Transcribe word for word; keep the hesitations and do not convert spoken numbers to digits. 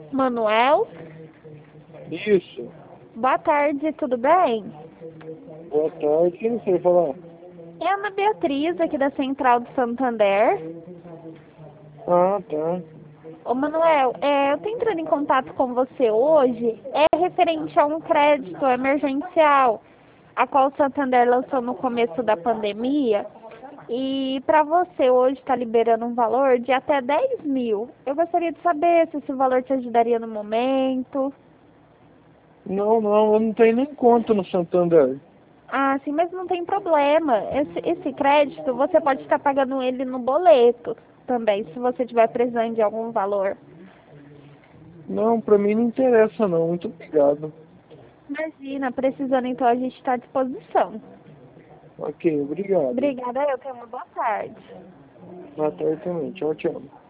Manuel? Isso. Boa tarde, tudo bem? Boa tarde. Quem você vai falar? É a Ana Beatriz, aqui da Central do Santander. Ah, tá. Ô Manuel, é, eu tô entrando em contato com você hoje, é referente a um crédito emergencial, a qual o Santander lançou no começo da pandemia. E para você hoje está liberando um valor de até dez mil. Eu gostaria de saber se esse valor te ajudaria no momento. Não, não, eu não tenho nem conta no Santander. Ah, sim, mas não tem problema. Esse, esse crédito, você pode estar pagando ele no boleto também, se você estiver precisando de algum valor. Não, pra mim não interessa não. Muito obrigado. Imagina, precisando, então a gente está à disposição. Ok, obrigado. Obrigada, eu tenho uma boa tarde. Boa tarde também. Tchau, tchau.